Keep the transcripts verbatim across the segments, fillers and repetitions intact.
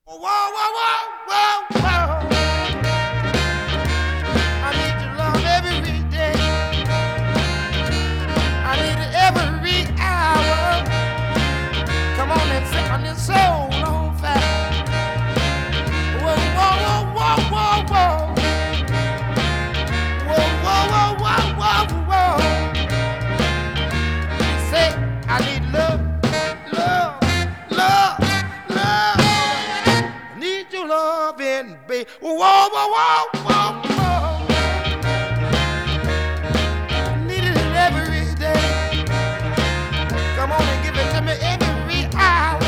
Whoa, whoa, whoa, whoa, whoa. I need your love every day. I need it every hour. Come on and set my little soul on fire. Whoa, whoa, whoa, whoa, whoa, whoa. Whoa, whoa, whoa, whoa, whoa, whoa. You say I need love, love, love, love. I need your loving, baby. Whoa, whoa, whoa, whoa, whoa. I need it every day. Come on and give it to me every hour.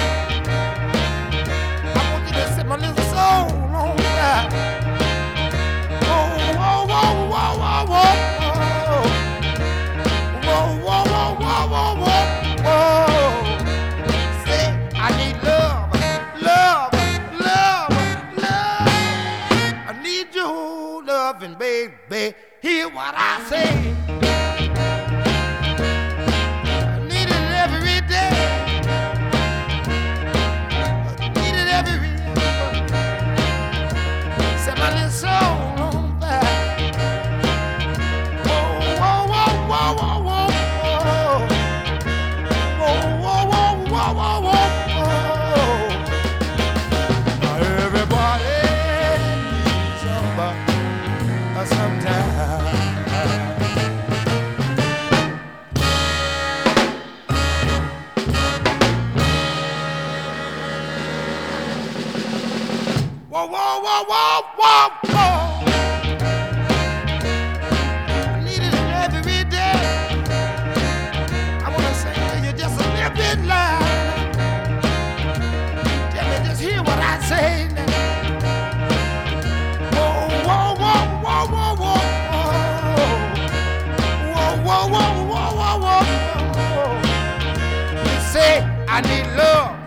I want you to set my little soul on fire. Whoa, whoa, whoa, whoa, whoa, whoa. Whoa, whoa, whoa, whoa, whoa, whoa, whoa. Say, I need love, love, love, love. I need your loving, baby. Hear what I say. I need it every day. I need it every day. Set my little soul on fire. Whoa, whoa, whoa, whoa, whoa, whoa. Whoa, whoa, whoa, whoa, whoa, whoa. Now everybody needs somebody sometime. Whoa, whoa, whoa, whoa, whoa, whoa. I need it every day. I wanna sing to you just a little bit loud. Tell me, just hear what I say now. Whoa, whoa, whoa, whoa, whoa, whoa. Whoa, whoa, whoa, whoa, whoa, whoa. You say I need love.